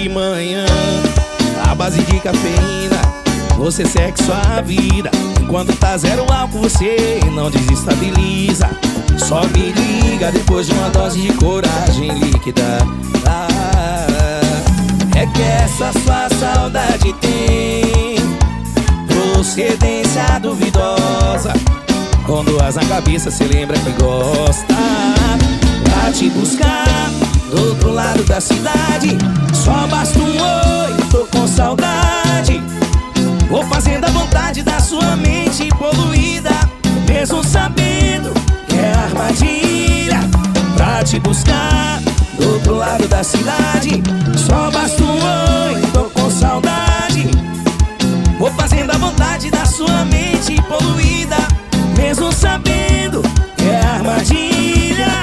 de manhã, à base de cafeína, você segue sua vida. Enquanto tá zero álcool, você não desestabiliza. Só me liga depois de uma dose de coragem líquida. É que essa sua saudade tem procedência duvidosa. Quando as na cabeça, cê lembra que gosta. Pra te buscar do outro lado da cidade, só basta um oi, tô com saudade. Vou fazendo a vontade da sua mente poluída, mesmo sabendo que é armadilha. Pra te buscar do outro lado da cidade, só basta um oi, tô com saudade. Vou fazendo a vontade da sua mente poluída, mesmo sabendo que é armadilha.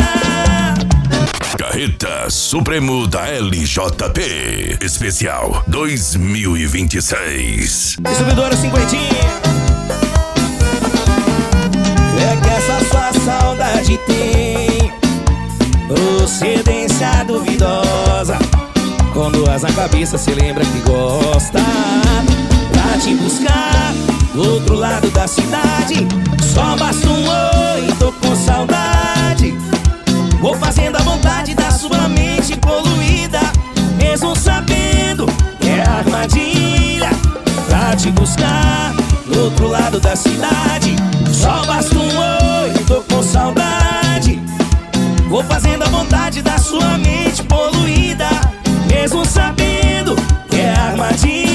Carreta Supremo da LJP Especial 2026. Distribuidora cinquentinha. É que essa sua saudade tem procedência duvidosa. Quando as na cabeça, cê lembra que gosta. Pra te buscar do outro lado da cidade, só basta um oi, tô com saudade. Vou fazendo a vontade da sua mente poluída, mesmo sabendo que é armadilha. Pra te buscar do outro lado da cidade, só basta um oi, tô com saudade. Vou fazendo a vontade da sua mente poluída, mesmo sabendo que é armadilha.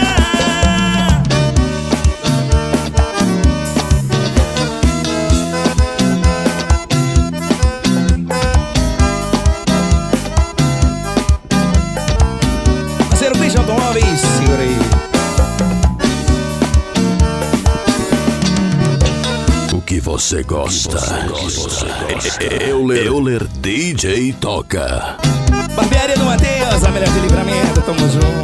Parceiro Christian Automóveis, segura aí. O que você gosta? Euler DJ toca. Barbearia do Matheus, a melhor de Livramento, tamo junto.